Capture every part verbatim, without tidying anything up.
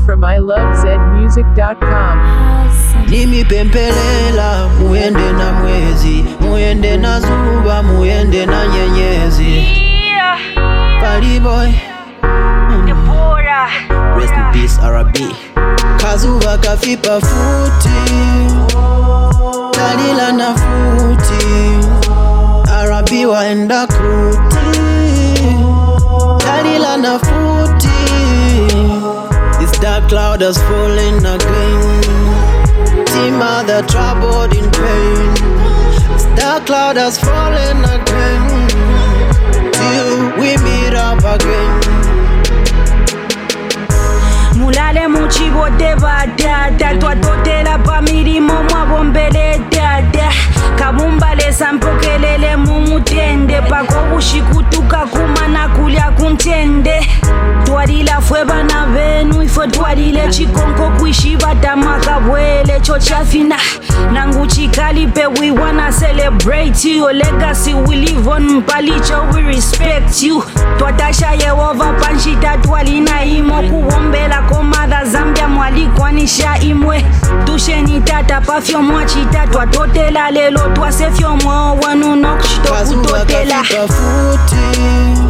from i love zed music dot com. Nimipempelela muende na mwezi, muende na zuba, muende na nyenyezi. Party boy, mm. Rest in peace R B. Kazuba kafipa futi, Dalila na futi, R B waenda kuti, Dalila na futi. This dark cloud has fallen again. Mother troubled in pain. This dark cloud has fallen again. Till we meet up again. Mulale muchibo deba dada, twatotela pa mirimo mwabombele dada. Kabumbale sampokelele mumutende, pako bushikutuka kumana kulya kuntende. Twadila fwe bana benu, ifo twadile chikonko kuishi batamaka bwele chochafina. Nangu chikalipe, we wanna celebrate you. Your legacy we live on mpalicho, we respect you. Twatasha Yehova panshita twalina imo, kuwombela komada Zambia mwalikwanisha imwe. Tusheni tata pafyo mwachita, twatotela lelo twasefyo mwa wanu nokshito kutotela. Kazuba futi,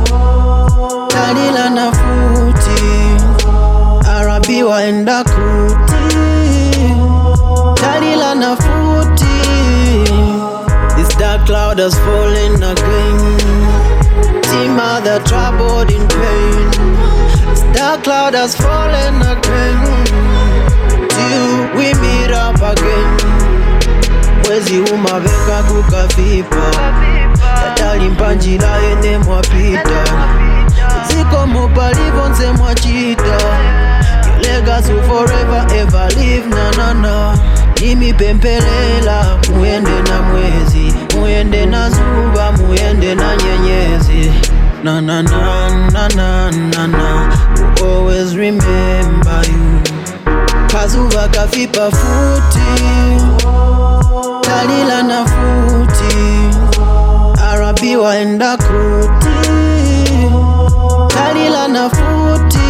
Dalila na futi, R B waenda kuti, Dalila na futi. This dark cloud has fallen again. See mother troubled in pain. This dark cloud has fallen again. Till we meet up again. Mwezi umaveka kukafipa, Tatali mpanjila ene mwapita. Ziko mopalivo nse mwachita. Your legacy will forever ever live, na na na. Nimipempelela muende na mwezi, muende na zuba, muende na nyenyezi. Na na na na na na na. We'll always remember you. Kazuba kafipa futi, Dalila na futi, R B waenda kuti, Dalila na futi.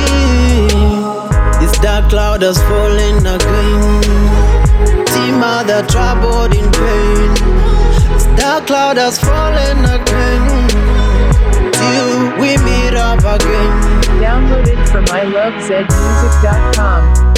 This dark cloud has fallen again. See mother troubled in pain. This dark cloud has fallen again. Till we meet up again. Download it from i love zed music dot com.